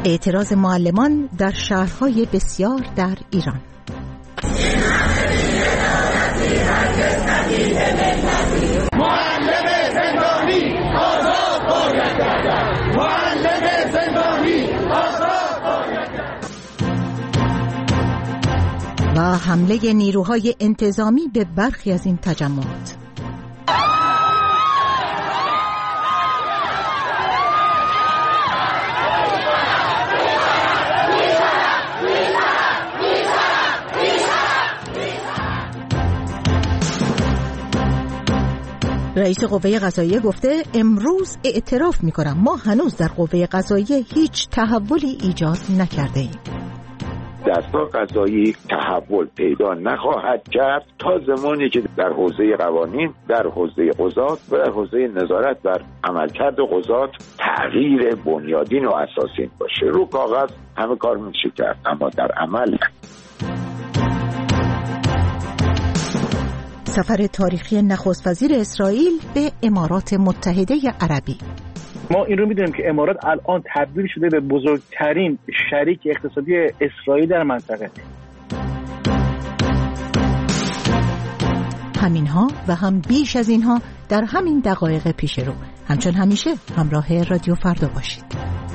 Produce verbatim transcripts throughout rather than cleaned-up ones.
اعتراض معلمان در شهرهای بسیار در ایران. معلم زندانی آزاد باید گردد. معلم زندانی آزاد باید گردد. و حمله نیروهای انتظامی به برخی از این تجمعات. رئیس قوه قضاییه گفته امروز اعتراف میکنم ما هنوز در قوه قضاییه هیچ تحولی ایجاد نکرده ایم. دستگاه قضایی تحول پیدا نخواهد کرد تا زمانی که در حوزه قوانین، در حوزه قضات و در حوزه نظارت بر عملکرد قضات تغییر بنیادین و اساسی باشه. رو کاغذ همه کار میشه کرد اما در عمل. سفر تاریخی نخست وزیر اسرائیل به امارات متحده عربی. ما این رو میدونیم که امارات الان تبدیل شده به بزرگترین شریک اقتصادی اسرائیل در منطقه. همینها و هم بیش از اینها در همین دقایق پیش رو. همچون همیشه همراه رادیو فردا باشید.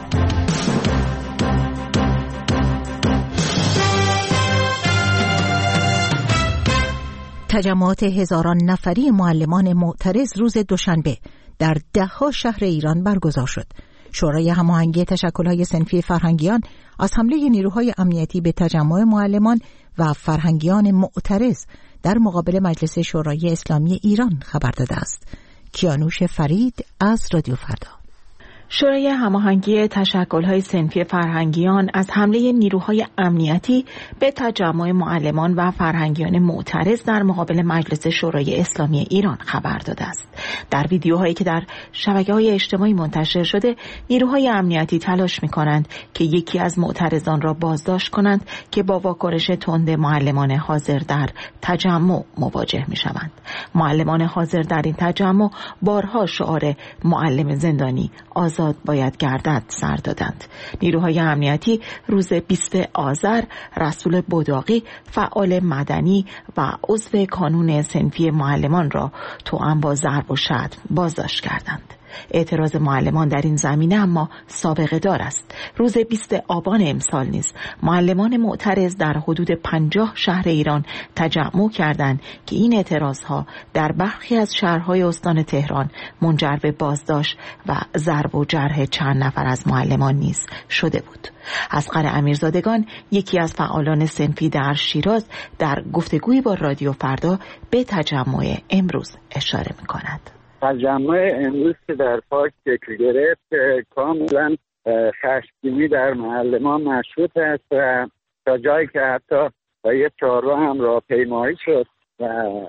تجمعات هزاران نفری معلمان معترض روز دوشنبه در ده‌ها شهر ایران برگزار شد. شورای هماهنگی تشکل‌های صنفی فرهنگیان از حمله نیروهای امنیتی به تجمع معلمان و فرهنگیان معترض در مقابل مجلس شورای اسلامی ایران خبر داده است. کیانوش فرید از رادیو فردا. شورای هماهنگی تشکل‌های صنفی فرهنگیان از حمله نیروهای امنیتی به تجمع معلمان و فرهنگیان معترض در مقابل مجلس شورای اسلامی ایران خبر داده است. در ویدیوهایی که در شبکه‌های اجتماعی منتشر شده، نیروهای امنیتی تلاش می‌کنند که یکی از معترضان را بازداشت کنند که با واکنش تند معلمان حاضر در تجمع مواجه می‌شوند. معلمان حاضر در این تجمع بارها شعار معلم زندانی آزاد باید گردد سر دادند. نیروهای امنیتی روز بیست آذر رسول بداقی فعال مدنی و عضو کانون صنفی معلمان را توأم با ضرب و شتم بازداشت کردند. اعتراض معلمان در این زمینه اما سابقه دار است. روز بیست آبان امسال نیز معلمان معترض در حدود پنجاه شهر ایران تجمع کردند که این اعتراضها در برخی از شهرهای استان تهران منجر به بازداشت و ضرب و جرح چند نفر از معلمان نیز شده بود. اصغر امیرزادگان، یکی از فعالان صنفی در شیراز، در گفتگویی با رادیو فردا به تجمع امروز اشاره می‌کند. تجمع امروز که در پارک شکل گرفت کاملا خشمگینی در معلمان مشروط است و تا جایی که حتی با یه چهارراه هم راهپیمایی شد و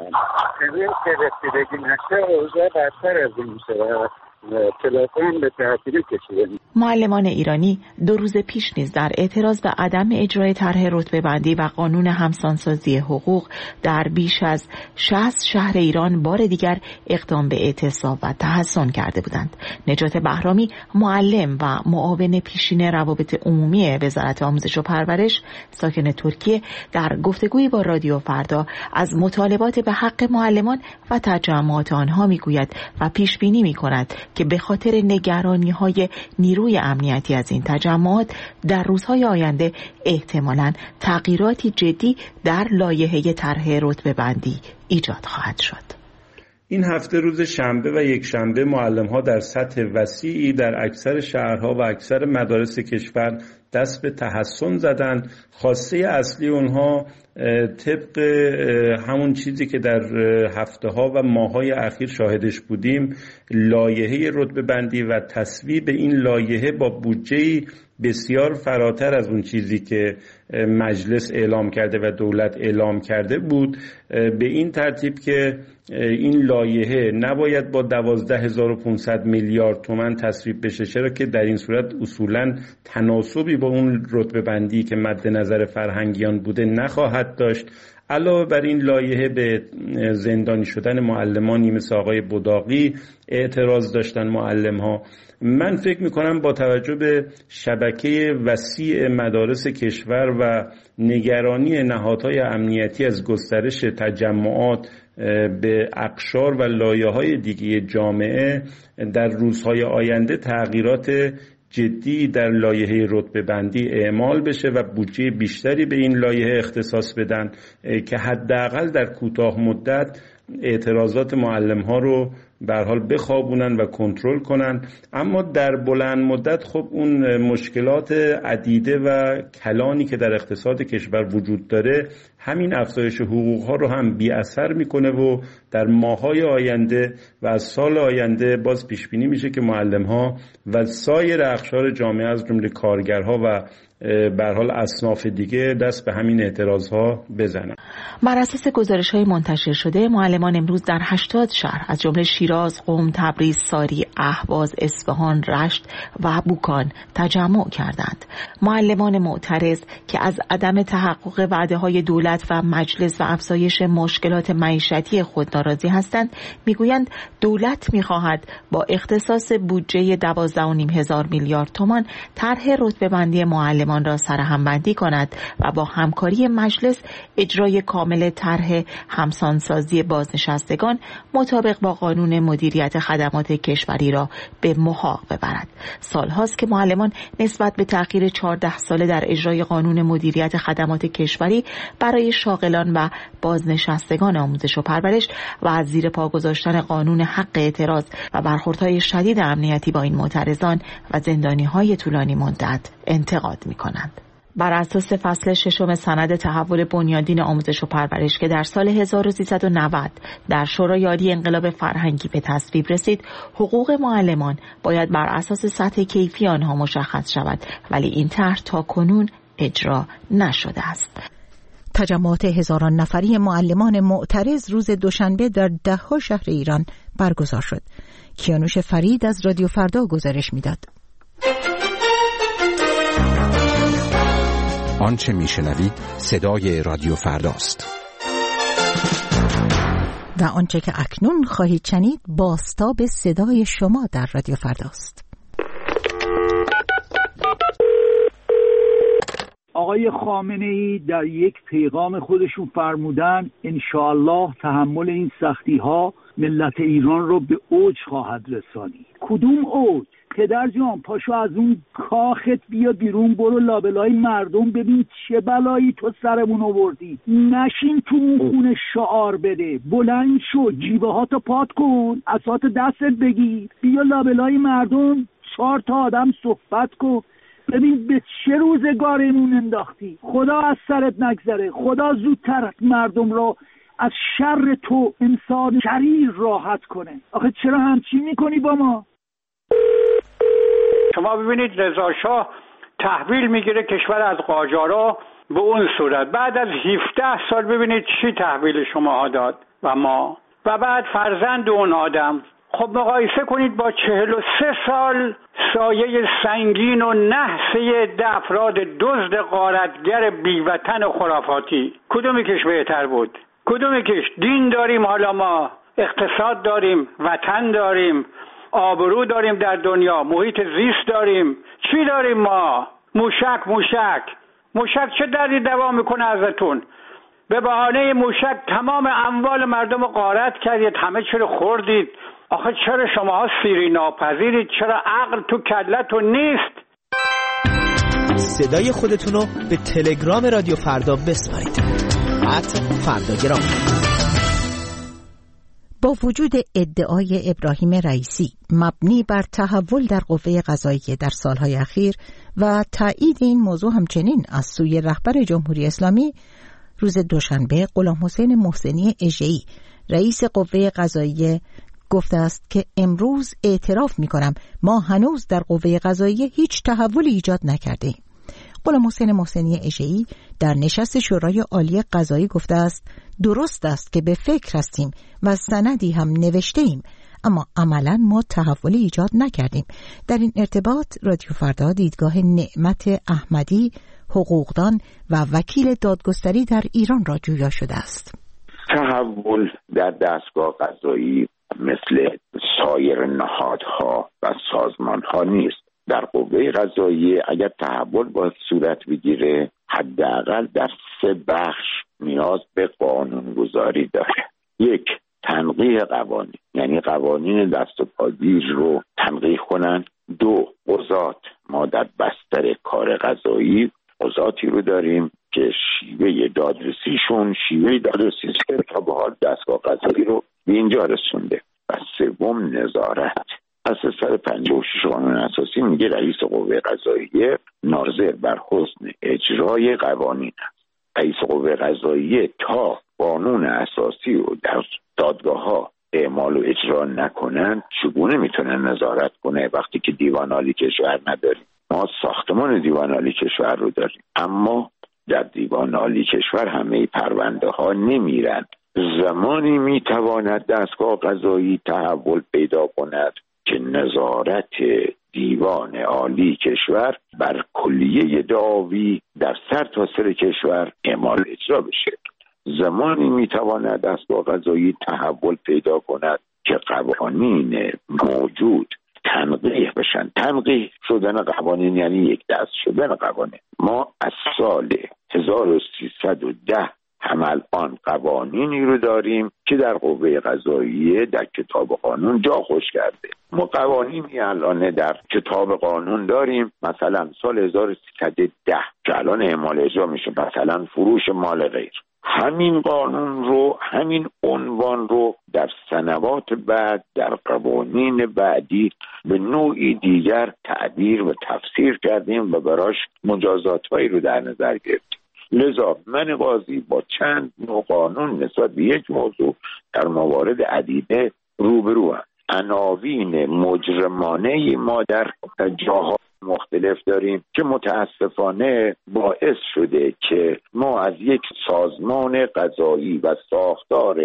امروز که رسیدگی نشه اوضاع بدتر از این میشه و تلفن به تعطیلی کشیده. معلمان ایرانی دو روز پیش نیز در اعتراض به عدم اجرای طرح رتبه بندی و قانون همسانسازی حقوق در بیش از شصت شهر ایران بار دیگر اقدام به اعتصاب و تحصن کرده بودند. نجات بهرامی، معلم و معاون پیشین روابط عمومی وزارت آموزش و پرورش ساکن ترکیه، در گفتگویی با رادیو فردا از مطالبات به حق معلمان و تجمعات آنها میگوید و پیش بینی میکند که به خاطر نگرانی‌های نیروی امنیتی از این تجمعات در روزهای آینده احتمالاً تغییراتی جدی در لایحه طرح رتبه بندی ایجاد خواهد شد. این هفته روز شنبه و یک شنبه معلم‌ها در سطح وسیعی در اکثر شهرها و اکثر مدارس کشور دست به تحصن زدن. خواسته اصلی اونها طبق همون چیزی که در هفته ها و ماه های اخیر شاهدش بودیم، لایحه رتبه بندی و تصویب این لایحه با بودجه بسیار فراتر از اون چیزی که مجلس اعلام کرده و دولت اعلام کرده بود، به این ترتیب که این لایحه نباید با دوازده هزار و پانصد میلیارد تومان تصویب بشه، چرا که در این صورت اصولاً تناسبی با اون رتبه بندی که مد نظر فرهنگیان بوده نخواهد داشت. علاوه بر این لایحه به زندانی شدن معلمانی مثل آقای بداقی اعتراض داشتن معلم‌ها. من فکر میکنم با توجه به شبکه وسیع مدارس کشور و نگرانی نهادهای امنیتی از گسترش تجمعات به اقشار و لایه‌های دیگه جامعه، در روزهای آینده تغییرات جدی در لایحه رتبه بندی اعمال بشه و بودجه بیشتری به این لایحه اختصاص بدن که حداقل در کوتاه مدت اعتراضات معلم ها رو به هر حال بخوابونن و کنترل کنن. اما در بلند مدت خب اون مشکلات عدیده و کلانی که در اقتصاد کشور وجود داره همین افزایش حقوق ها رو هم بی اثر میکنه و در ماهای آینده و از سال آینده باز پیش بینی میشه که معلم ها و سایر اقشار جامعه از جمله کارگرها و به هر حال اصناف دیگه دست به همین اعتراض ها بزنن. بر اساس گزارش های منتشر شده معلمان امروز در هشتاد شهر از جمله شیراز، قم، تبریز، ساری، اهواز، اصفهان، رشت و بوکان تجمع کردند. معلمان معترض که از عدم تحقق وعده های دولت و مجلس و افزایش مشکلات معیشتی خود ناراضی هستند، میگویند دولت میخواهد با اختصاص بودجه دوازده و نیم هزار میلیارد تومان طرح رتبه بندی معلمان را سرهمبندی کند و با همکاری مجلس اجرای کامل طرح همسانسازی بازنشستگان مطابق با قانون مدیریت خدمات کشوری را به محاق ببرد. سالهاست که معلمان نسبت به تأخیر چهارده ساله در اجرای قانون مدیریت خدمات کشوری برای شاغلان و بازنشستگان آموزش و پرورش و از زیر پا گذاشتن قانون حق اعتراض و برخوردهای شدید امنیتی با این معترضان و زندانی‌های طولانی مدت انتقاد می‌کنند. بر اساس فصل ششم سند تحول بنیادین آموزش و پرورش که در سال هزار و سیصد و نود در شورای عالی انقلاب فرهنگی به تصویب رسید، حقوق معلمان باید بر اساس سطح کیفی آنها مشخص شود، ولی این طرح تا کنون اجرا نشده است. تجمعات هزاران نفری معلمان معترض روز دوشنبه در ده‌ها شهر ایران برگزار شد. کیانوش فرید از رادیو فردا گزارش میداد. آنچه میشنوید صدای رادیو فرداست و آنچه که اکنون خواهید شنید بازتاب صدای شما در رادیو فرداست. آقای خامنه‌ای در یک پیغام خودشون فرمودن انشاءالله تحمل این سختی ها ملت ایران رو به اوج خواهد رسانید. کدوم اوج؟ پدر جان پاشو از اون کاخت بیا بیرون، برو لابلای مردم ببین چه بلایی تو سرمون آوردی. نشین تو اون خونه شعار بده، بلند شو، جیبه ها تو پات کن، عصات دستت بگیر، بیا لابلای مردم چهار تا آدم صحبت کن، ببین به چه روزگارمون انداختی. خدا از سرت نگذره، خدا زودتر مردم رو از شر تو انسان شریر راحت کنه. آخه چرا همچین میکنی با ما؟ شما ببینید رضا شاه تحویل میگیره کشور از قاجارا به اون صورت، بعد از هفده سال ببینید چی تحویل شما داد و ما و بعد فرزند اون آدم. خب مقایسه کنید با چهل و سه سال سایه سنگین و نحسه ده افراد دزد غارتگر بیوطن و خرافاتی. کدوم کش بهتر بود؟ کدوم کش؟ دین داریم، حالا ما اقتصاد داریم، وطن داریم، آبرو داریم در دنیا، محیط زیست داریم، چی داریم ما؟ موشک موشک موشک چه دردی دوا میکنه ازتون؟ به بهانه موشک تمام اموال مردم رو غارت کردید، همه چی رو خوردید. آخه چرا شماها سیری ناپذیرید؟ چرا عقل تو کلتون نیست؟ صدای خودتون رو به تلگرام رادیو فردا بسپارید. ات فرداگرام. با وجود ادعای ابراهیم رئیسی مبنی بر تحول در قوه قضاییه در سالهای اخیر و تایید این موضوع همچنین از سوی رهبر جمهوری اسلامی، روز دوشنبه غلام حسین محسنی اژه‌ای رئیس قوه قضاییه گفته است که امروز اعتراف می کنم ما هنوز در قوه قضاییه هیچ تحولی ایجاد نکردیم. غلام حسین محسنی اژه‌ای در نشست شورای عالی قضایی گفته است درست است که به فکر هستیم و سندی هم نوشته ایم، اما عملاً ما تحولی ایجاد نکردیم. در این ارتباط رادیو فردا دیدگاه نعمت احمدی، حقوقدان و وکیل دادگستری در ایران را جویا شده است. تحول در دستگاه قضایی مثل سایر نهادها و سازمانها نیست. در قوه قضاییه اگر تحول باید صورت بگیره حداقل در سه بخش نیاز به قانونگذاری داره. یک، تنقیح قوانین، یعنی قوانین دست و پاگیر رو تنقیح کنن. دو، قضات. ما در بستر کار قضایی قضاتی رو داریم که شیوه دادرسیشون شیوه دادرسی که تا به حال دستگاه قضایی رو به اینجا رسونده. و سوم، نظارت. اساس صد و پنجاه و شش قانون اساسی میگه رئیس قوه قضاییه ناظر بر حسن اجرای قوانین است. رئیس قوه قضاییه تا قانون اساسی رو در دادگاه ها اعمال و اجرا نکنن چگونه میتونه نظارت کنه وقتی که دیوان عالی کشور نداریم؟ ما ساختمان دیوان عالی کشور رو داریم، اما در دیوان عالی کشور همه پرونده ها نمیرن. زمانی میتواند دستگاه قضایی تحول پیدا کند که نظارت دیوان عالی کشور بر کلیه دعاوی در سر تا سر کشور اعمال اجرا بشه. زمانی میتواند دستگاه قضایی تحول پیدا کند که قوانین موجود تنقیح بشن. تنقیح شدن قوانین یعنی یک دست شدن قوانین. ما از سال هزار و سیصد و ده هم الان قوانینی رو داریم که در قوه قضاییه در کتاب قانون جا خوش کرده. ما قوانینی الان در کتاب قانون داریم، مثلا سال هزار و سیصد و ده که الان اعمال اجرا میشه، مثلا فروش مال غیر. همین قانون رو، همین عنوان رو در سنوات بعد در قوانین بعدی به نوعی دیگر تعبیر و تفسیر کردیم و براش مجازات‌هایی رو در نظر گرفتیم. لذا من قاضی با چند نوع قانون نسبت به یک موضوع در موارد عدیده روبرو هم. عناوین مجرمانه ما در جاها مختلف داریم که متاسفانه باعث شده که ما از یک سازمان قضایی و ساختار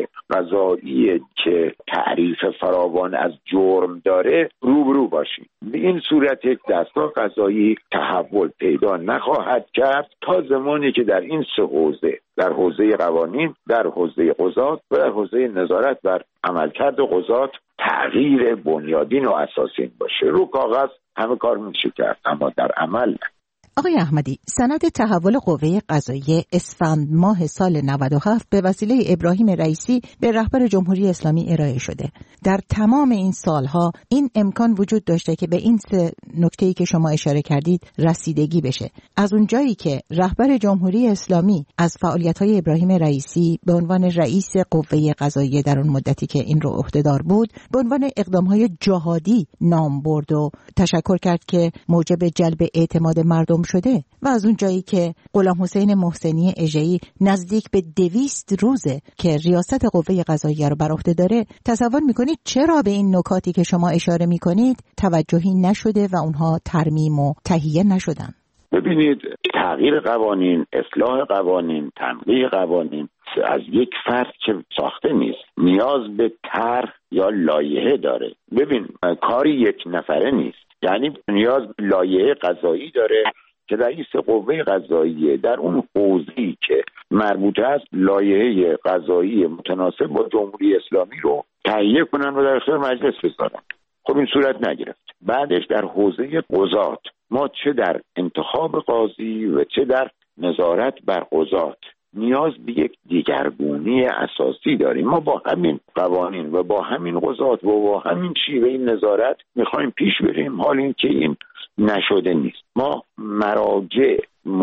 قضایی که تعریف فراوان از جرم داره روبرو باشیم. به این صورت یک دستگاه قضایی تحول پیدا نخواهد کرد تا زمانی که در این سه حوزه، در حوزه قوانین، در حوزه قضات و در حوزه نظارت بر عملکرد قضات تغییر بنیادین و اساسی باشه. رو کاغذ همه کار میشه کرد، اما در عمل نه. آقای احمدی، سند تحول قوه قضاییه اسفند ماه سال نود و هفت به وسیله ابراهیم رئیسی به رهبر جمهوری اسلامی ارائه شده. در تمام این سالها این امکان وجود داشته که به این سه نکته‌ای که شما اشاره کردید رسیدگی بشه. از اونجایی که رهبر جمهوری اسلامی از فعالیت‌های ابراهیم رئیسی به عنوان رئیس قوه قضاییه در اون مدتی که این رو عهدهدار بود به عنوان اقدام‌های جهادی نام برد و تشکر کرد که موجب جلب اعتماد مردم شده، و از اون جایی که غلام حسین محسنی اژه‌ای نزدیک به دویست روزه که ریاست قوه قضاییه رو بر عهده داره، تصور میکنید چرا به این نکاتی که شما اشاره میکنید توجهی نشده و اونها ترمیم و تهیه نشدن؟ ببینید، تغییر قوانین، اصلاح قوانین، تنقیح قوانین از یک فرد که ساخته نیست، نیاز به طرح یا لایحه داره. ببین، کاری یک نفره نیست، یعنی نیاز به لایحه قضایی داره که رئیس قوه قضاییه در اون حوزه‌ای که مربوط است لایحه قضایی متناسب با جمهوری اسلامی رو تهیه کنن و در اختیار مجلس بذارن. خب این صورت نگرفت. بعدش در حوزه قضات ما چه در انتخاب قاضی و چه در نظارت بر قضات نیاز به یک دیگرگونی اساسی داریم. ما با همین قوانین و با همین قضات و با همین شیوه نظارت میخوایم پیش بریم، حال این که این نشده نیست. ما مراجع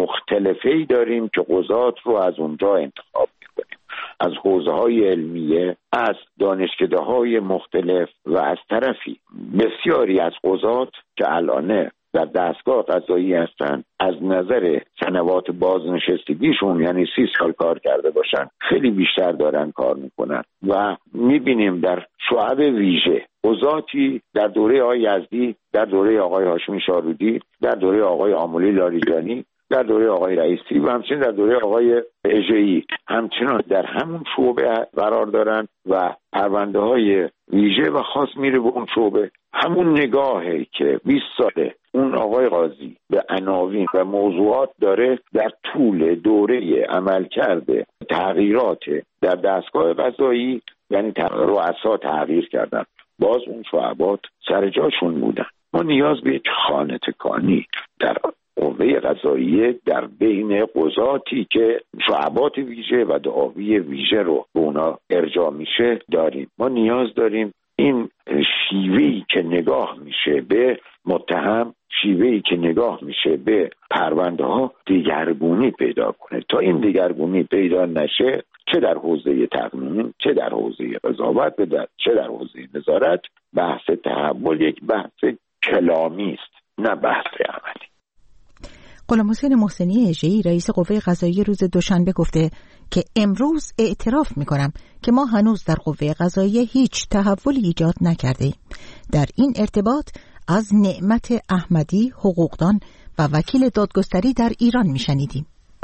مختلفی داریم که قضات رو از اونجا انتخاب میکنیم، از حوزه‌های علمیه، از دانشکده‌های مختلف، و از طرفی بسیاری از قضات که الان در دستگاه قضایی هستن از نظر سنوات بازنشستگیشون، یعنی سی سال کار کرده باشن، خیلی بیشتر دارن کار میکنن و میبینیم در شعب ویژه قضاتی در دوره آقای یزدی، در دوره آقای هاشمی شارودی، در دوره آقای آملی لاریجانی در دوره آقای رئیسی و همچنین در دوره آقای اژه‌ای همچنان در همون شعبه قرار دارن و پرونده های ویژه و خاص میره به اون شعبه. همون نگاهی که بیست ساله اون آقای قاضی به عناوین و موضوعات داره در طول دوره عمل کرده تغییرات در دستگاه قضایی، یعنی رؤسا تغییر کردن، باز اون شعبات سر جاشون بودن. ما نیاز به یک خانه تکانی در قوه قضاییه در بین قضاتی که شعبات ویژه و دعاوی ویژه رو به اونا ارجاع میشه داریم. ما نیاز داریم این شیوهی که نگاه میشه به متهم، شیوهی که نگاه میشه به پرونده ها دیگرگونی پیدا کنه. تا این دیگرگونی پیدا نشه، چه در حوزه تقنین، چه در حوزه قضاوت، چه در حوزه نظارت، بحث تحول یک بحث کلامی است، نه بحث عملی. غلام حسین محسنی اژه‌ای رئیس قوه قضاییه روز دوشنبه گفته که امروز اعتراف می‌کنم که ما هنوز در قوه قضاییه هیچ تحولی ایجاد نکرده‌ایم. در این ارتباط از نعمت احمدی، حقوقدان و وکیل دادگستری در ایران می‌شنیدیم.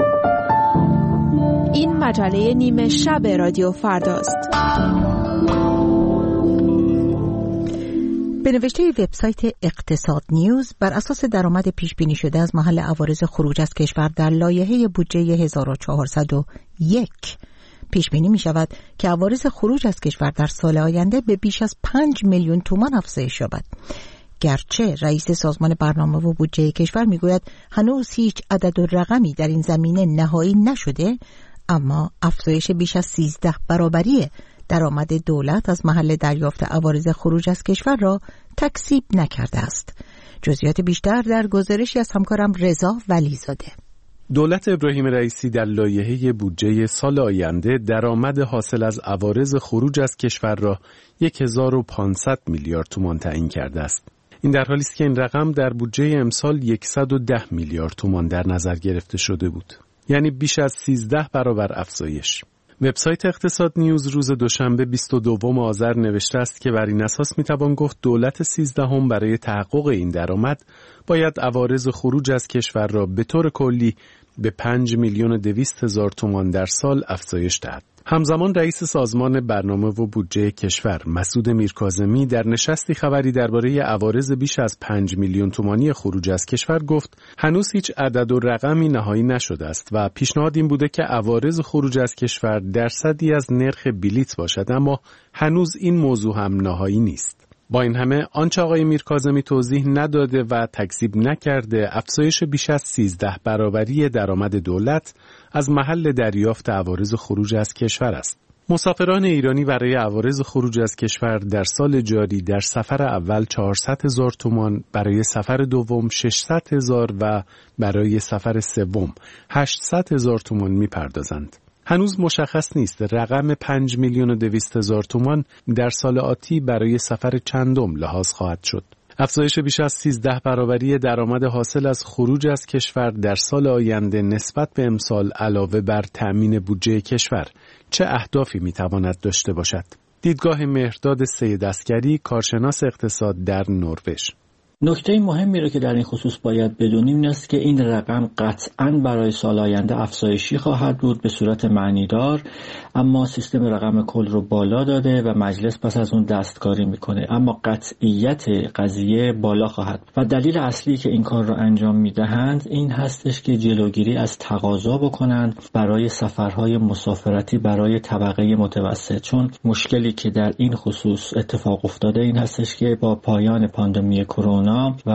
این مجله نیمه شب رادیو فرداست. به نوشته وبسایت اقتصاد نیوز، بر اساس درآمد پیش بینی شده از محل عوارض خروج از کشور در لایحه بودجه هزار و چهارصد و یک پیش بینی می شود که عوارض خروج از کشور در سال آینده به بیش از پنج میلیون تومان افزایش یابد. گرچه رئیس سازمان برنامه و بودجه کشور می گوید هنوز هیچ عدد و رقمی در این زمینه نهایی نشده، اما افزایش بیش از سیزده برابری درآمد دولت از محل دریافت عوارض خروج از کشور را تکذیب نکرده است. جزئیات بیشتر در گزارشی از همکارم رضا ولیزاده. دولت ابراهیم رئیسی در لایحه بودجه سال آینده درآمد حاصل از عوارض خروج از کشور را هزار و پانصد میلیارد تومان تعیین کرده است. این در حالی است که این رقم در بودجه امسال صد و ده میلیارد تومان در نظر گرفته شده بود، یعنی بیش از سیزده برابر افزایش. وبسایت اقتصاد نیوز روز دوشنبه بیست و دوم آذر نوشته است که بر این اساس میتوان گفت دولت سیزدهم برای تحقق این درآمد باید عوارض خروج از کشور را به طور کلی به پنج میلیون و دویست هزار تومان در سال افزایش دهد. همزمان رئیس سازمان برنامه و بودجه کشور مسعود میرکاظمی در نشستی خبری درباره عوارض بیش از پنج میلیون تومانی خروج از کشور گفت هنوز هیچ عدد و رقمی نهایی نشده است و پیشنهاد این بوده که عوارض خروج از کشور درصدی از نرخ بلیت باشد، اما هنوز این موضوع هم نهایی نیست. با این همه آنچه آقای میرکاظمی توضیح نداده و تکذیب نکرده افزایش بیش از سیزده برابری درآمد دولت از محل دریافت عوارض خروج از کشور است. مسافران ایرانی برای عوارض خروج از کشور در سال جاری در سفر اول چهارصد هزار تومان، برای سفر دوم ششصد هزار و برای سفر سوم هشتصد هزار تومان می‌پردازند. هنوز مشخص نیست رقم پنج میلیون و دویست هزار تومان در سال آتی برای سفر چندم لحاظ خواهد شد. افزایش بیش از سیزده برابری درآمد حاصل از خروج از کشور در سال آینده نسبت به امسال علاوه بر تأمین بودجه کشور چه اهدافی میتواند داشته باشد؟ دیدگاه مهرداد سید عسگری، کارشناس اقتصاد در نروژ. نکته مهمی رو که در این خصوص باید بدونیم این است که این رقم قطعاً برای سال آینده افزایشی خواهد بود به صورت معنیدار، اما سیستم رقم کل رو بالا داده و مجلس پس از اون دستکاری میکنه، اما قطعیت قضیه بالا خواهد. و دلیل اصلی که این کار رو انجام میدهند این هستش که جلوگیری از تقاضا بکنند برای سفرهای مسافرتی برای طبقه متوسط، چون مشکلی که در این خصوص اتفاق افتاده این هستش که با پایان پاندمی کرونا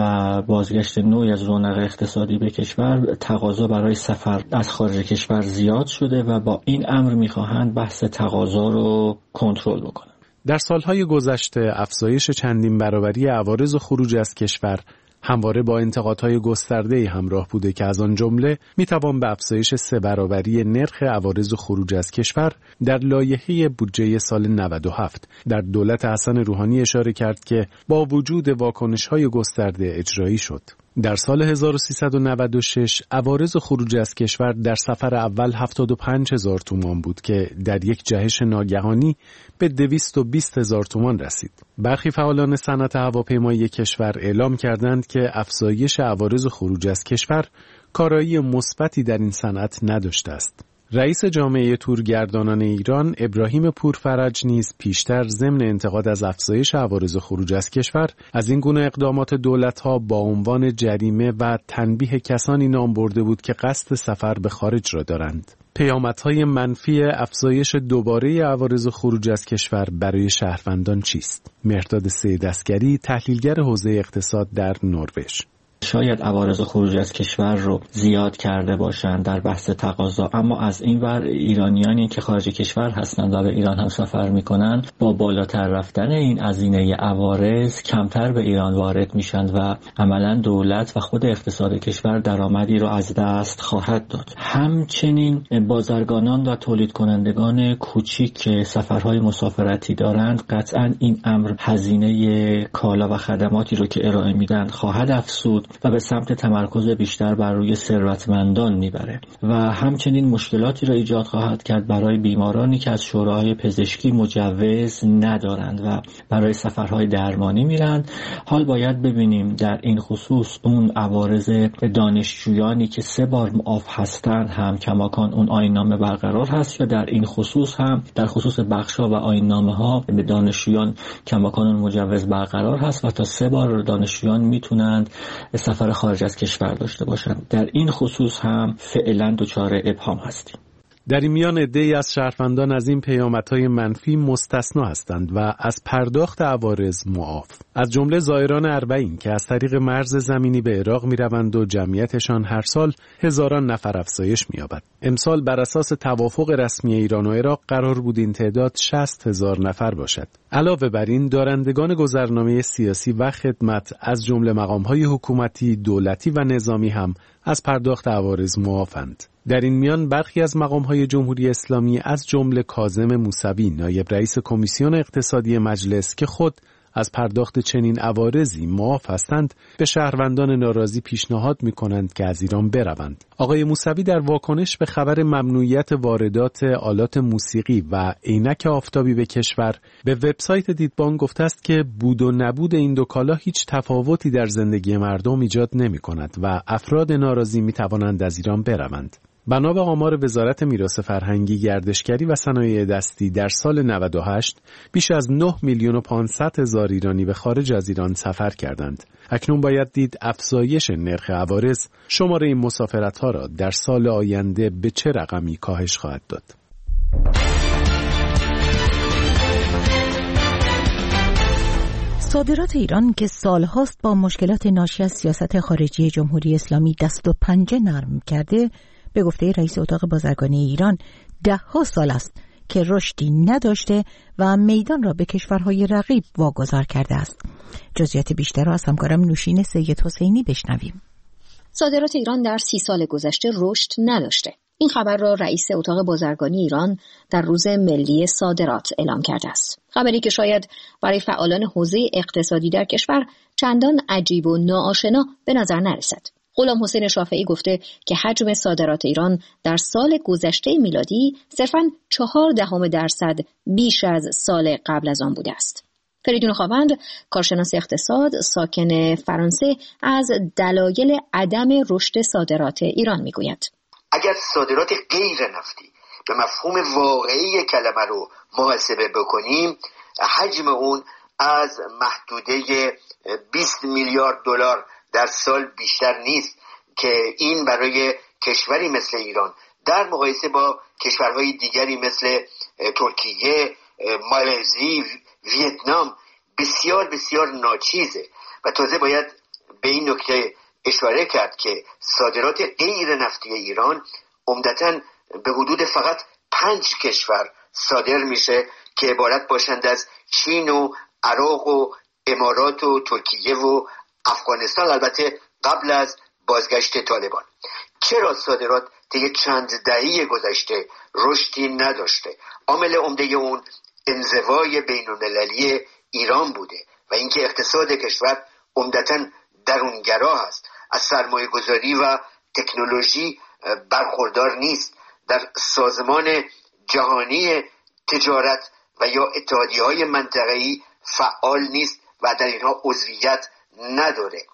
و بازگشت نوعی از رونق اقتصادی به کشور تقاضا برای سفر از خارج کشور زیاد شده و با این امر میخواهند بحث تقاضا رو کنترل بکنن. در سالهای گذشته افزایش چندین برابری عوارض خروج از کشور همواره با انتقادهای گسترده‌ای همراه بوده که از آن جمله میتوان به افزایش سه برابری نرخ عوارض خروج از کشور در لایحه بودجه سال نود و هفت در دولت حسن روحانی اشاره کرد که با وجود واکنش‌های گسترده اجرایی شد. در سال هزار و سیصد و نود و شش عوارض خروج از کشور در سفر اول هفتاد و پنج هزار تومان بود که در یک جهش ناگهانی به دویست و بیست هزار تومان رسید. برخی فعالان صنعت هواپیمایی کشور اعلام کردند که افزایش عوارض خروج از کشور کارایی مثبتی در این صنعت نداشته است. رئیس جامعه تورگردانان ایران ابراهیم پورفرج نیز پیشتر ضمن انتقاد از افزایش عوارض خروج از کشور از این گونه اقدامات دولت‌ها با عنوان جریمه و تنبیه کسانی نام برده بود که قصد سفر به خارج را دارند. پیامدهای منفی افزایش دوباره عوارض خروج از کشور برای شهروندان چیست؟ مهرداد سیدعسگری، تحلیلگر حوزه اقتصاد در نروژ: شاید عوارض خروج از کشور رو زیاد کرده باشند در بحث تقاضا، اما از این ور ایرانیانی که خارج کشور هستند و به ایران هم سفر میکنن با بالاتر رفتن این هزینه عوارض کمتر به ایران وارد میشن و عملا دولت و خود اقتصاد کشور درآمدی رو از دست خواهد داد. همچنین بازرگانان و تولید کنندگان کوچیک که سفرهای مسافرتی دارند قطعا این امر هزینه کالا و خدماتی رو که ارائه میدن خواهد افزود و به سمت تمرکز بیشتر بر روی ثروتمندان میبره و همچنین مشکلاتی را ایجاد خواهد کرد برای بیمارانی که از شورای پزشکی مجوز ندارند و برای سفرهای درمانی میرند. حال باید ببینیم در این خصوص اون عوارض دانشجویانی که سه بار معاف هستند هم کماکان اون آیین‌نامه برقرار هست یا در این خصوص هم در خصوص بخشا و آیین‌نامه ها به دانشجویان کماکان اون مجوز برقرار هست و تا سه بار دانشجویان میتونند سفر خارج از کشور داشته باشند. در این خصوص هم فعلا دچار ابهام هستیم. در این میان عده‌ای از شهروندان از این پیامدهای منفی مستثنا هستند و از پرداخت عوارض معاف. از جمله زائران اربعین که از طریق مرز زمینی به عراق می‌روند و جمعیتشان هر سال هزاران نفر افزایش می‌یابد. امسال بر اساس توافق رسمی ایران و عراق قرار بود این تعداد شصت هزار نفر باشد. علاوه بر این دارندگان گذرنامه سیاسی و خدمت از جمله مقام‌های حکومتی، دولتی و نظامی هم از پرداخت عوارض معافند. در این میان برخی از مقام‌های جمهوری اسلامی از جمله کاظم موسوی نایب رئیس کمیسیون اقتصادی مجلس که خود از پرداخت چنین عوارضی معاف هستند به شهروندان ناراضی پیشنهاد می‌کنند که از ایران بروند. آقای موسوی در واکنش به خبر ممنوعیت واردات آلات موسیقی و عینک آفتابی به کشور به وبسایت دیدبان گفته است که بود و نبود این دو کالا هیچ تفاوتی در زندگی مردم ایجاد نمی‌کند و افراد ناراضی می‌توانند از ایران بروند. بنا به آمار وزارت میراث فرهنگی، گردشگری و صنایع دستی در سال نود و هشت بیش از نه میلیون و پانصد هزار ایرانی به خارج از ایران سفر کردند. اکنون باید دید افزایش نرخ عوارض شماره این مسافرت‌ها را در سال آینده به چه رقمی کاهش خواهد داد. صادرات ایران که سالهاست با مشکلات ناشی از سیاست خارجی جمهوری اسلامی دست و پنجه نرم کرده، به گفته رئیس اتاق بازرگانی ایران ده ها سال است که رشدی نداشته و میدان را به کشورهای رقیب واگذار کرده است. جزئیات بیشتر را از همکارم نوشین سید حسینی بشنویم. صادرات ایران در سی سال گذشته رشد نداشته. این خبر را رئیس اتاق بازرگانی ایران در روز ملی صادرات اعلام کرده است. خبری که شاید برای فعالان حوزه اقتصادی در کشور چندان عجیب و ناآشنا به نظر نرسد. غلام حسین شافعی گفته که حجم صادرات ایران در سال گذشته میلادی صرفاً چهار دهم درصد بیش از سال قبل از آن بوده است. فریدون خواوند، کارشناس اقتصاد ساکن فرانسه، از دلایل عدم رشد صادرات ایران میگوید. اگر صادرات غیر نفتی به مفهوم واقعی کلمه رو محاسبه بکنیم، حجم اون از محدوده بیست میلیارد دلار در سال بیشتر نیست که این برای کشوری مثل ایران در مقایسه با کشورهای دیگری مثل ترکیه، مالزی، ویتنام بسیار بسیار ناچیزه. و تازه باید به این نکته اشاره کرد که صادرات غیر نفتی ایران عمدتاً به حدود فقط پنج کشور صادر میشه که عبارت باشند از چین و عراق و امارات و ترکیه و افغانستان، البته قبل از بازگشت طالبان. چرا صادرات طی چند دهه گذشته رشدی نداشته؟ عامل عمده اون انزوای بین‌المللی ایران بوده و اینکه اقتصاد کشور عمدتاً درونگرا است، از سرمایه گذاری و تکنولوژی برخوردار نیست، در سازمان جهانی تجارت و یا اتحادیه‌های منطقه‌ای فعال نیست و در اینها عضویت نداره.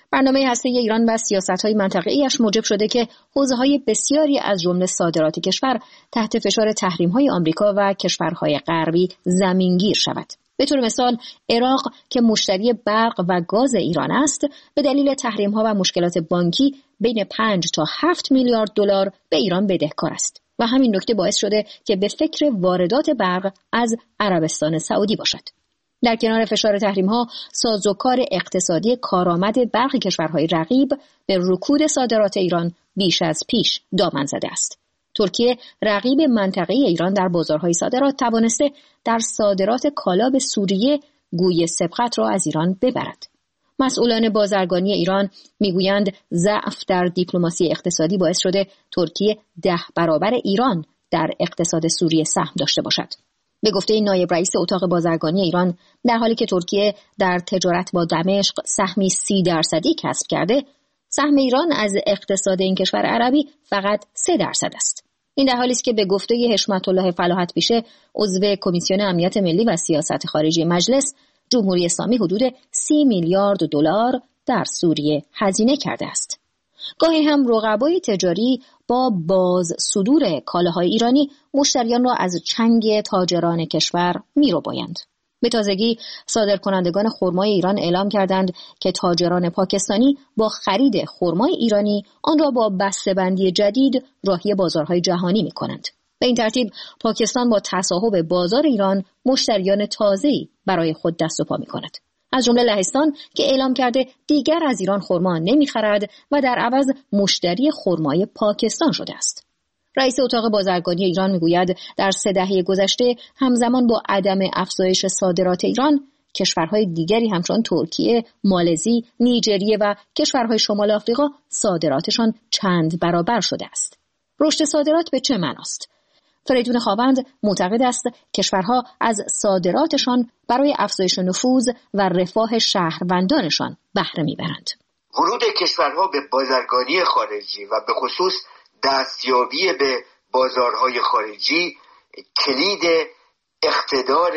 برنامه هسته‌ای ایران و سیاست‌های منطقه‌ایش موجب شده که حوزه‌های بسیاری از جمله صادرات کشور تحت فشار تحریم‌های آمریکا و کشورهای غربی زمینگیر شود. به طور مثال عراق که مشتری برق و گاز ایران است، به دلیل تحریم‌ها و مشکلات بانکی بین پنج تا هفت میلیارد دلار به ایران بدهکار است و همین نکته باعث شده که به فکر واردات برق از عربستان سعودی باشد. در کنار فشار تحریم‌ها، سازوکار اقتصادی کارآمد برخی کشورهای رقیب به رکود صادرات ایران بیش از پیش دامن زده است. ترکیه رقیب منطقه‌ای ایران در بازارهای صادرات توانسته در صادرات کالا به سوریه گوی سبقت را از ایران ببرد. مسئولان بازرگانی ایران میگویند ضعف در دیپلماسی اقتصادی باعث شده ترکیه ده برابر ایران در اقتصاد سوریه سهم داشته باشد. به گفته نایب رئیس اتاق بازرگانی ایران، در حالی که ترکیه در تجارت با دمشق سهمی سی درصدی کسب کرده، سهم ایران از اقتصاد این کشور عربی فقط سه درصد است. این در حالی است که به گفته حشمت الله فلاحت پیشه، عضو کمیسیون امنیت ملی و سیاست خارجی مجلس، جمهوری اسلامی حدود سی میلیارد دلار در سوریه هزینه کرده است. گاهی هم رقبای تجاری با باز صدور کالاهای ایرانی مشتریان را از چنگ تاجران کشور می‌ربایند. به تازگی صادرکنندگان خرمای ایران اعلام کردند که تاجران پاکستانی با خرید خرمای ایرانی آن را با بسته‌بندی جدید راهی بازارهای جهانی می‌کنند. به این ترتیب پاکستان با تصاحب بازار ایران مشتریان تازه‌ای برای خود دست و پا می‌کند. از جمله لهستان که اعلام کرده دیگر از ایران خرما نمی‌خرد و در عوض مشتری خرمای پاکستان شده است. رئیس اتاق بازرگانی ایران میگوید در سه دهه گذشته همزمان با عدم افزایش صادرات ایران، کشورهای دیگری همچون ترکیه، مالزی، نیجریه و کشورهای شمال آفریقا صادراتشان چند برابر شده است. رشد صادرات به چه معناست؟ فریدون خاوند معتقد است کشورها از صادراتشان برای افزایش نفوذ و رفاه شهروندانشان بهره میبرند. ورود کشورها به بازرگانی خارجی و به خصوص دستیابی به بازارهای خارجی کلید اقتدار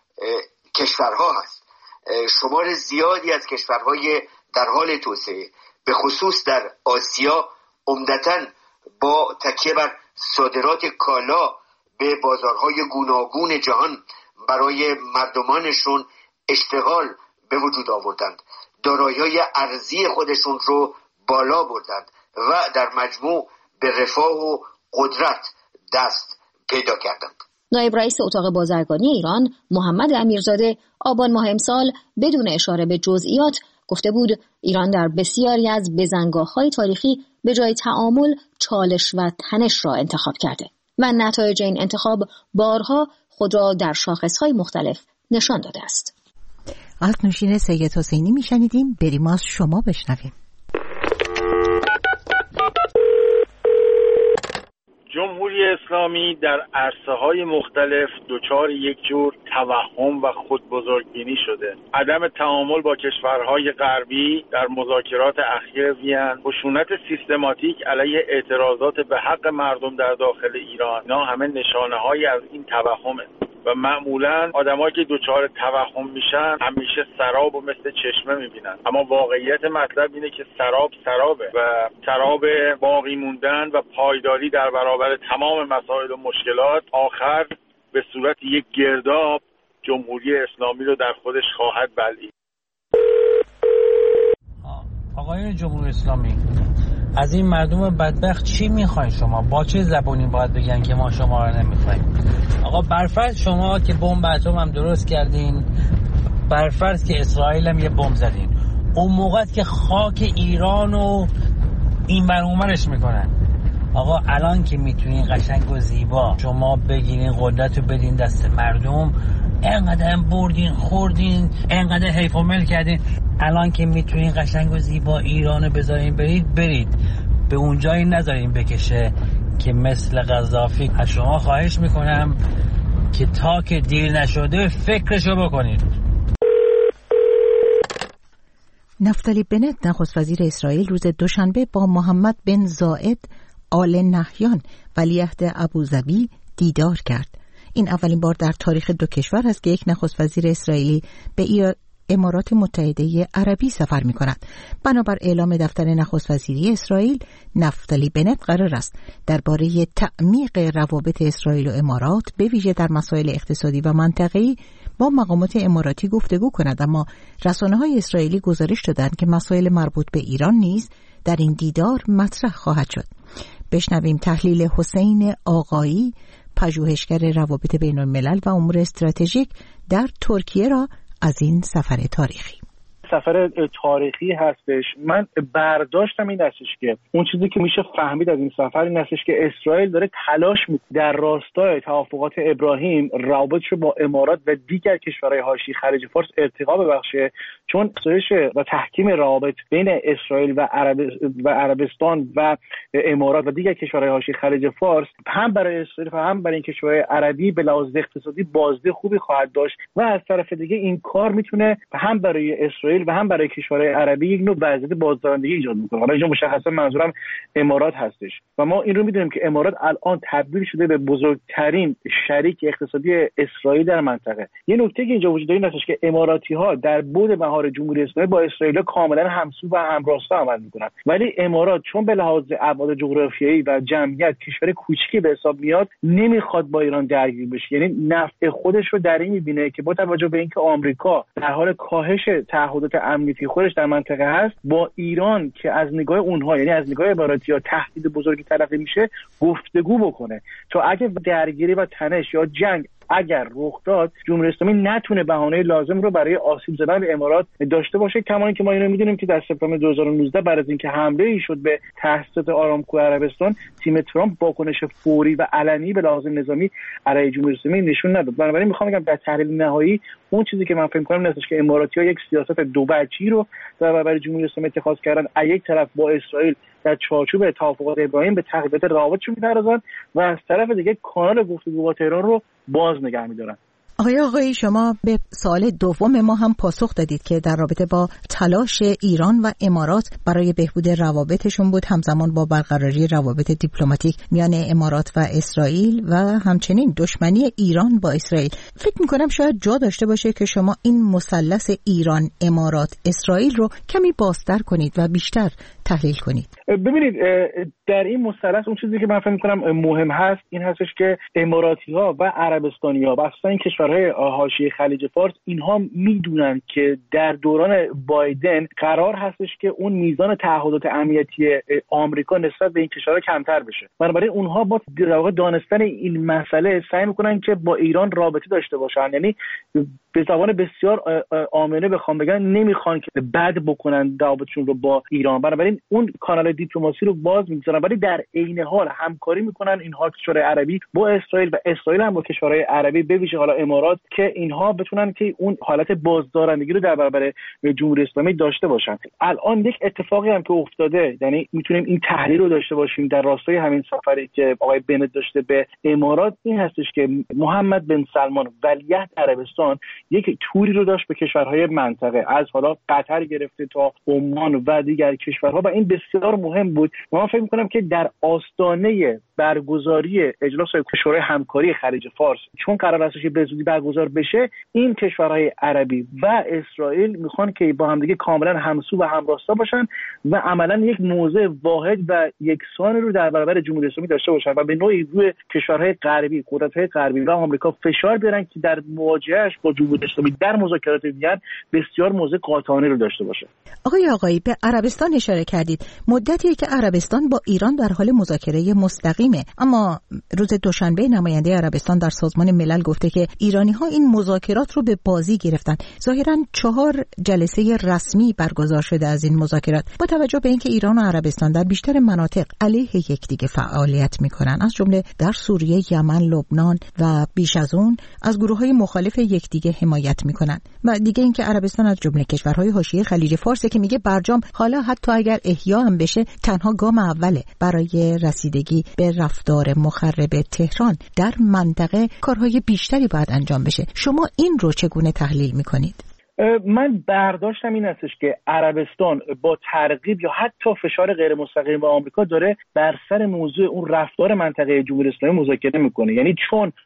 کشورها هست. شمار زیادی از کشورهای در حال توسعه به خصوص در آسیا عمدتاً با تکیه بر صادرات کالا به بازارهای گوناگون جهان برای مردمانشون اشتغال به وجود آوردند، دارایی‌های ارزی خودشون رو بالا بردند و در مجموع به رفاه و قدرت دست پیدا کردند. نایب رئیس اتاق بازرگانی ایران محمد امیرزاده آبان ماه امسال بدون اشاره به جزئیات گفته بود ایران در بسیاری از بزنگاه‌های تاریخی به جای تعامل چالش و تنش را انتخاب کرده و نتایج این انتخاب بارها خود را در شاخص‌های مختلف نشان داده است. از نوشین سید حسینی میشنیدیم. بریم از شما بشنویم. جمهوری اسلامی در عرصه‌های مختلف دچار یک جور توهم و خودبزرگبینی شده. عدم تعامل با کشورهای غربی در مذاکرات اخیر وین، خشونت سیستماتیک علیه اعتراضات به حق مردم در داخل ایران، اینا همه نشانه‌هایی از این توهمه و معمولاً آدمایی که دچار توهم میشن همیشه سراب و مثل چشمه میبینن، اما واقعیت مطلب اینه که سراب سرابه و سراب باقی موندن و پایداری در برابر تمام مسائل و مشکلات آخر به صورت یک گرداب جمهوری اسلامی رو در خودش خواهد بلعید. آقای جمهوری اسلامی، از این مردم بدبخت چی میخواین شما؟ با چه زبونی باید بگن که ما شما رو نمیخوایم؟ آقا برفرض شما که بمب اتم هم درست کردین، برفرض که اسرائیل هم یه بمب زدین، اون موقع که خاک ایران و این بر اونورش میکنن. آقا الان که میتونین قشنگ و زیبا شما بگیرین قدرت رو بدین دست مردم، انقدر بردین خوردین، انقدر حیف و مل کردین، الان که میتونین قشنگ و زیبا ایرانو بذارین برید برید به اونجایی نذارین بکشه که مثل قذافی. از شما خواهش میکنم که تا که دیر نشده فکرشو بکنید. نفتالی بنت نخست وزیر اسرائیل روز دوشنبه با محمد بن زاید آل نهیان ولیعهد ابوظبی دیدار کرد. این اولین بار در تاریخ دو کشور است که یک نخست وزیر اسرائیلی به امارات متحده عربی سفر می کند. بنابر اعلام دفتر نخست وزیری اسرائیل، نفتالی بنت قرار است درباره تعمیق روابط اسرائیل و امارات به ویژه در مسائل اقتصادی و منطقه‌ای با مقامات اماراتی گفتگو کند، اما رسانه‌های اسرائیلی گزارش دادند که مسائل مربوط به ایران نیز در این دیدار مطرح خواهد شد. بشنویم تحلیل حسین آقایی، پژوهشگر روابط بین الملل و امور استراتژیک در ترکیه را از این سفر تاریخی. سفر تاریخی هستش. من برداشتم این هستش که اون چیزی که میشه فهمید از این سفر این هستش که اسرائیل داره تلاش میکنه در راستای توافقات ابراهیم روابطش رو با امارات و دیگر کشورهای حاشیه خلیج فارس ارتقا ببخشه، چون افزایش و تحکیم روابط بین اسرائیل و عرب و عربستان و امارات و دیگر کشورهای حاشیه خلیج فارس هم برای اسرائیل و هم برای این کشورهای عربی به لحاظ اقتصادی بازده خوبی خواهد داشت و از طرف دیگه این کار میتونه هم برای اسرائیل و هم برای کشورهای عربی یک نوع وضعیت بازدارندگی ایجاد میکنه. حالا اینجا مشخصا منظورم امارات هستش و ما این رو میدونیم که امارات الان تبدیل شده به بزرگترین شریک اقتصادی اسرائیل در منطقه. یه نکته که اینجا وجود داره این هستش که اماراتی ها در بعد مهار جمهوری اسلامی با اسرائیل کاملا همسو و همراستا عمل میکنن، ولی امارات چون به لحاظ ابعاد جغرافیایی و جمعیت کشور کوچیکی به حساب میاد، نمیخواد با ایران درگیر بشه. یعنی نفع خودش رو در این میبینه که با توجه به اینکه آمریکا در حال کاهش تعهدات امنیتی خودش در منطقه هست، با ایران که از نگاه اونها یعنی از نگاه اماراتی‌ها تهدید بزرگی تلقی میشه گفتگو بکنه تا اگه درگیری و تنش یا جنگ اگر رخ داد، جمهوری اسلامی نتونه بهانه لازم رو برای آسیب زدن به امارات داشته باشه. کما اینکه ما اینو میدونیم که در سپتامبر دو هزار و نوزده بعد از اینکه حمله ای شد به تأسیسات آرامکو عربستان، تیم ترامپ واکنش فوری و علنی به لحاظ نظامی علیه جمهوری اسلامی نشون نداد. بنابراین میخوام بگم در تحلیل نهایی اون چیزی که من فکر می‌کنم اینه که اماراتی‌ها یک سیاست دو وجهی رو در برابر جمهوری اسلامی اتخاذ کردن. از یک طرف با اسرائیل در چارچوب توافقات ابراهیم به تقویت روابطشون می‌پردازن و از طرف دیگه کانال گفتگو با تهران رو باز نگه می‌دارن. آقای آقایی، شما به سوال دوم ما هم پاسخ دادید که در رابطه با تلاش ایران و امارات برای بهبود روابطشون بود، همزمان با برقراری روابط دیپلماتیک میان امارات و اسرائیل و همچنین دشمنی ایران با اسرائیل. فکر میکنم شاید جا داشته باشه که شما این مثلث ایران، امارات، اسرائیل رو کمی بازتر کنید و بیشتر تحلیل کنید. ببینید در این مثلث اون چیزی که من فکر می‌کنم مهم هست این هستش که اماراتی‌ها و عربستانی‌ها و اصلا این کشورهای حاشیه خلیج فارس اینها میدونن که در دوران بایدن قرار هستش که اون میزان تعهدات امنیتی آمریکا نسبت به این کشورها کمتر بشه. بنابراین اونها با در واقع دانستن این مسئله سعی می‌کنن که با ایران رابطه داشته باشن. یعنی به زبان بسیار آمنه بخوام بگن نمیخوان که بد بکنن رابطشون رو با ایران. بنابراین اون کانال دیپلماسی رو باز می‌گذارن، ولی در عین حال همکاری میکنن اینها کشورهای عربی با اسرائیل و اسرائیل هم با کشورهای عربی به ویژه حالا امارات که اینها بتونن که اون حالت بازدارندگی رو در برابر جمهوری اسلامی داشته باشن. الان یک اتفاقی هم که افتاده، یعنی میتونیم این تحلیل رو داشته باشیم در راستای همین سفری که آقای بنت داشته به امارات، این هستش که محمد بن سلمان ولیعهد عربستان یک توری رو داشت به کشورهای منطقه، از حالا قطر گرفته تا عمان و دیگر کشورها، و این بسیار مهم بود. من فکر می‌کنم که در آستانه برگزاری اجلاس شورای همکاری خلیج فارس، چون قرار است که به زودی برگزار بشه، این کشورهای عربی و اسرائیل میخوان که با همدیگه کاملا همسو و همراستا باشن و عملا یک موضع واحد و یکسان رو در برابر جمهوری اسلامی داشته باشن و به نوعی روی کشورهای غربی، قدرت‌های غربی و آمریکا فشار بیارن که در مواجهش با جمهوری اسلامی در مذاکرات وین بسیار موضع قاطعانه رو داشته باشه. آقای آقایی، به عربستان اشاره کردید. مدتیه که عربستان با ایران در حال مذاکره مستقیمه، اما روز دوشنبه نماینده عربستان در سازمان ملل گفته که ایرانی‌ها این مذاکرات رو به بازی گرفتن. ظاهراً چهار جلسه رسمی برگزار شده از این مذاکرات، با توجه به اینکه ایران و عربستان در بیشتر مناطق علیه یکدیگه فعالیت می‌کنن، از جمله در سوریه، یمن، لبنان و بیش از اون از گروه‌های مخالف یکدیگه حمایت می‌کنن. و دیگه اینکه عربستان از جمله کشورهای حاشیه خلیج فارس که میگه برجام حالا حتی اگر احیا هم بشه تنها گام اوله برای رسیدگی به رفتار مخرب تهران در منطقه، کارهای بیشتری باید انجام بشه. شما این رو چگونه تحلیل میکنید؟ من برداشتم این هستش که عربستان با ترغیب یا حتی فشار غیر مستقیم به آمریکا داره بر سر موضوع اون رفتار منطقه جمهوری اسلامی مذاکره میکنه. یعنی چون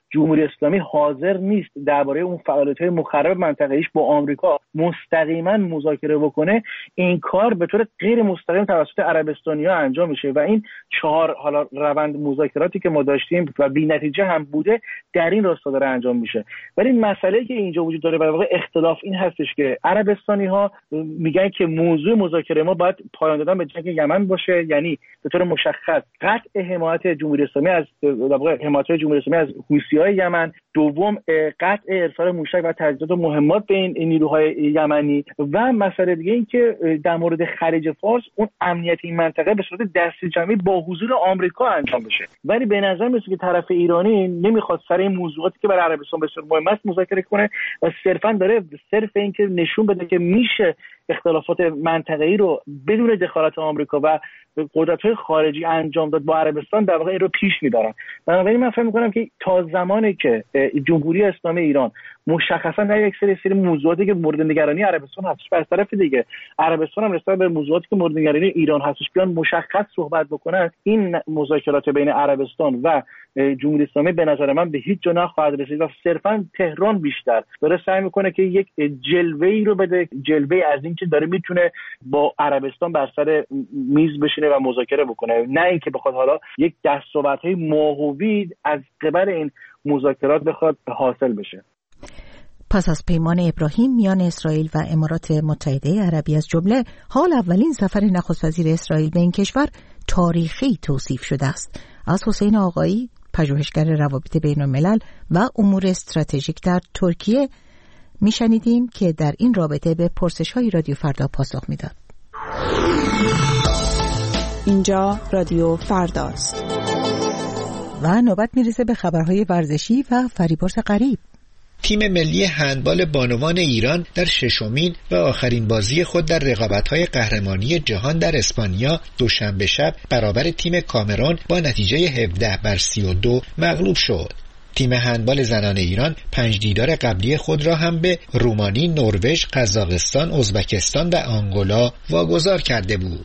جمهوری اسلامی حاضر نیست درباره اون فعالیت‌های مخرب منطقه‌ایش با آمریکا مستقیما مذاکره بکنه، این کار به طور غیر مستقیم توسط عربستانی‌ها انجام میشه و این چهار حالا روند مذاکراتی که ما داشتیم و بی‌نتیجه هم بوده در این راستا داره انجام میشه. ولی مسئله‌ای که اینجا وجود داره در واقع اختلاف این هستش که عربستانی‌ها میگن که موضوع مذاکره ما باید پایان دادن به جنگ یمن باشه، یعنی به طور مشخص قطع حمایت جمهوری اسلامی از در واقع حمایت جمهوری اسلامی از حوثی‌های یمن، دوم قطع ارسال موشک و تجهیزات مهمات به این نیروهای یمنی و مسئله دیگه این که در مورد خلیج فارس اون امنیت این منطقه به صورت دستی جمعی با حضور آمریکا انجام بشه. ولی به نظر میاد که طرف ایرانی نمیخواد سر این موضوعاتی که برای عربستان بسیار مهم است مذاکره کنه و صرفا داره صرف این که نشون بده که میشه اختلافات منطقه‌ای رو بدون دخالت آمریکا و قدرت‌های خارجی انجام داد با عربستان در واقع این رو پیش می‌برن. بنابراین من فکر می‌کنم که تا زمانی که جمهوری اسلامی ایران مشخصا در یک سری سری موضوعاتی که مورد نگرانی عربستان هستش و از طرف دیگه عربستان هم نسبت به موضوعاتی که مورد نگرانی ایران هستش بیان مشخص صحبت بکنن، این مذاکرات بین عربستان و جمهوری اسلامی به نظر من به هیچ جا نخواهد رسید و صرفا تهران بیشتر داره سعی میکنه که یک جلوه‌ای رو بده، جلوه از اینکه داره میتونه با عربستان بر سر میز بشینه و مذاکره بکنه، نه اینکه بخواد حالا یک دستاوردهای ماهوی از قبل این مذاکرات بخواد حاصل بشه. پس از پیمان ابراهیم میان اسرائیل و امارات متحده عربی از جمله، حال اولین سفر نخست وزیر اسرائیل به این کشور تاریخی توصیف شده است. از حسین آقایی، پژوهشگر روابط بین الملل و امور استراتژیک در ترکیه میشنیدیم که در این رابطه به پرسش‌های رادیو فردا پاسخ میداد. اینجا رادیو فرداست و نوبت میرسه به خبرهای ورزشی و فریبرز غریب. تیم ملی هندبال بانوان ایران در ششمین و آخرین بازی خود در رقابت‌های قهرمانی جهان در اسپانیا دوشنبه شب برابر تیم کامرون با نتیجه هفده بر سی و دو مغلوب شد. تیم هندبال زنان ایران پنج دیدار قبلی خود را هم به رومانی، نروژ، قزاقستان، ازبکستان و آنگولا واگذار کرده بود.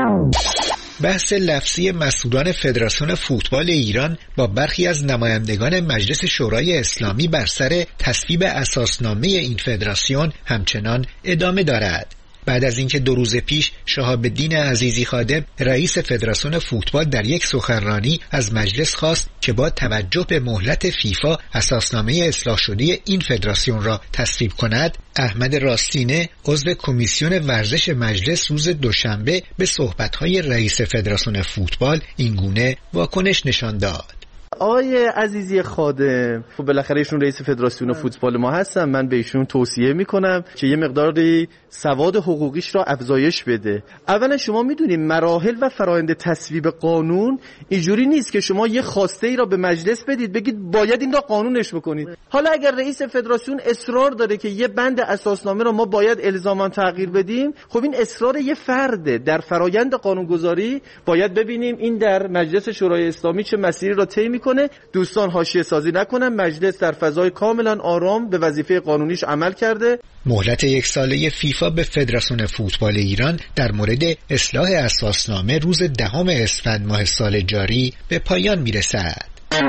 بحث لفظی مسئولان فدراسیون فوتبال ایران با برخی از نمایندگان مجلس شورای اسلامی بر سر تصویب اساسنامه این فدراسیون همچنان ادامه دارد. بعد از اینکه دو روز پیش شهاب الدین عزیزی خادم رئیس فدراسیون فوتبال در یک سخنرانی از مجلس خواست که با توجه به مهلت فیفا اساسنامه اصلاح شده این فدراسیون را تصویب کند، احمد راستینه عضو کمیسیون ورزش مجلس روز دوشنبه به صحبت‌های رئیس فدراسیون فوتبال اینگونه واکنش نشان داد. آقای عزیزی خادم، خب بالاخره ایشون رئیس فدراسیون فوتبال ما هستن، من به ایشون توصیه میکنم که یه مقداری سواد حقوقیش را افزایش بده. اولا شما میدونید مراحل و فرآیند تصویب قانون اینجوری نیست که شما یه خواسته ای را به مجلس بدید بگید باید این را قانونش بکنید. حالا اگر رئیس فدراسیون اصرار داره که یه بند اساسنامه را ما باید الزاما تغییر بدیم، خب این اصرار یه فرده در فرآیند قانونگذاری، باید ببینیم این در مجلس شورای اسلامی چه مسیری را طی کنه. دوستان حاشیه سازی نکنن، مجلس در فضای کاملا آرام به وظیفه قانونیش عمل کرده. مهلت یک ساله فیفا به فدراسیون فوتبال ایران در مورد اصلاح اساسنامه روز دهم اسفند ماه سال جاری به پایان میرسد.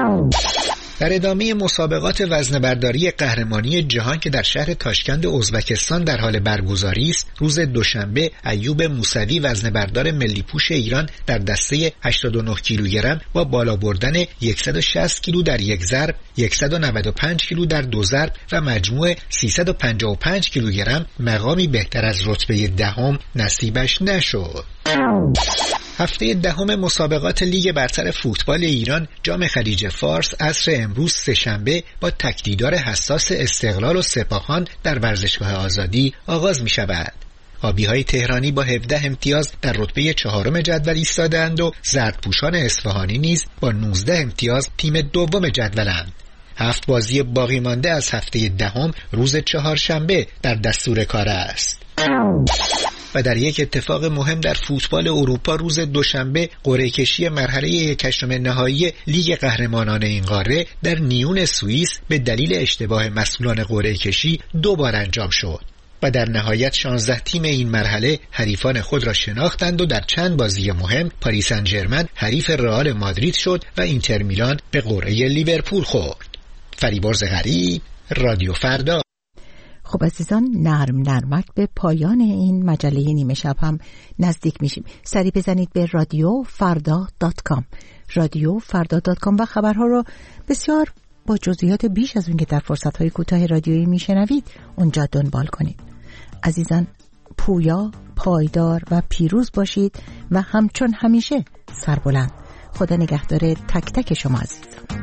در ادامه مسابقات وزنه‌برداری قهرمانی جهان که در شهر تاشکند ازبکستان در حال برگزاری است، روز دوشنبه ایوب موسوی وزنه‌بردار ملی پوش ایران در دسته هشتاد و نه کیلوگرم با بالا بردن صد و شصت کیلو در یک ضرب، صد و نود و پنج کیلو در دو ضرب و مجموع سیصد و پنجاه و پنج کیلوگرم مقامی بهتر از رتبه دهم نصیبش نشد. هفته دهم مسابقات لیگ برتر فوتبال ایران جام خلیج فارس عصر امروز سه‌شنبه با تکدیدار حساس استقلال و سپاهان در ورزشگاه آزادی آغاز می شود. آبی‌های تهرانی با هفده امتیاز در رتبه چهارم جدول ایستاده‌اند و زردپوشان اصفهانی نیز با نوزده امتیاز تیم دوم جدولند. هفت بازی باقی مانده از هفته دهم روز چهارشنبه در دستور کار است. و در یک اتفاق مهم در فوتبال اروپا روز دوشنبه قرعه کشی مرحله یکم نهایی لیگ قهرمانان این قاره در نیون سوئیس به دلیل اشتباه مسئولان قرعه کشی دو بار انجام شد و در نهایت شانزده تیم این مرحله حریفان خود را شناختند و در چند بازی مهم پاریس سن ژرمن حریف رئال مادرید شد و اینتر میلان به قرعه لیورپول خورد. فریبرز غریب، رادیو فردا. خب عزیزان، نرم نرمک به پایان این مجله نیمه شب هم نزدیک میشیم. سری بزنید به رادیو فردا دات کام رادیو فردا دات کام و خبرها رو بسیار با جزئیات بیش از اون که در فرصت‌های کوتاه رادیویی میشنوید اونجا دنبال کنید. عزیزان، پویا، پایدار و پیروز باشید و همچون همیشه سربلند. خدا نگهدار تک تک شما عزیزان.